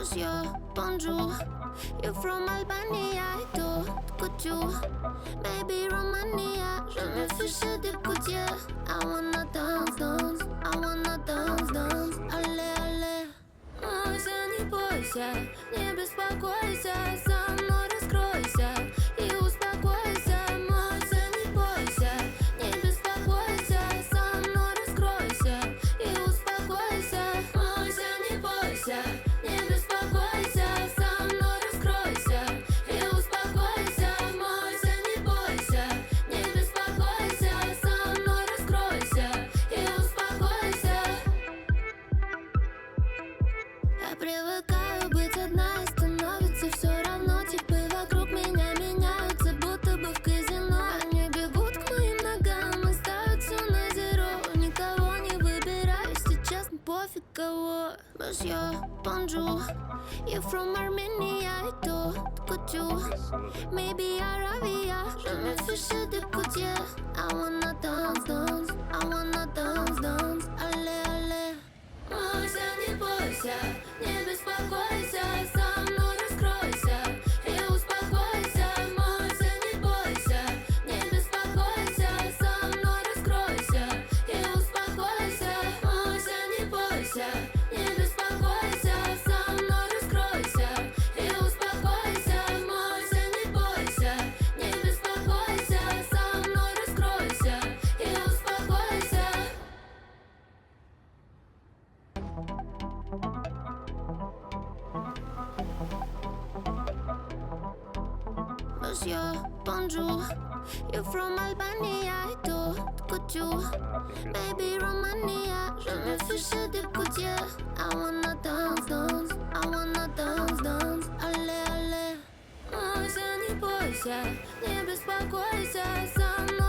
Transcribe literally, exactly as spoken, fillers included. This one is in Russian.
Monsieur, bonjour. You're from Albania et tout, couture. Maybe Romania, je me fiche des coudiers. I wanna dance, dance, I wanna dance, dance. Allez, allez. Бойся, не бойся, не беспокойся, со мной раскройся и успокойся. Бойся, не бойся, не беспокойся, со мной раскройся и успокойся. Бойся, не бойся, не беспокойся, со мной раскройся и успокойся. Бойся, не бойся, не беспокойся, со мной раскройся и успокойся. Я привыкаю быть одна и становится все равно. Типы вокруг меня меняются, будто бы в казино. Они бегут к моим ногам и ставят все на зеро. Никого не выбираю сейчас, ну пофиг кого. Monsieur, bonjour. You're from Armenia et tout, couture. Maybe Arabia, je me fiche des coudiers. I wanna dance, dance, I wanna dance, dance. Allez, allez. Бойся, не бойся, не беспокойся, со мной раскройся и успокойся. Бойся, не бойся, не беспокойся, со мной раскройся и успокойся. Бойся, не бойся, не беспокойся, со мной раскройся и успокойся. Бойся, не бойся, не беспокойся, со мной раскройся и успокойся. Monsieur, bonjour. You're from Albania et tout, couture. Maybe Romania, je me fiche des coudiers. I wanna dance, dance, I wanna dance, dance. Allez, allez. Бойся, не бойся, не беспокойся, со мной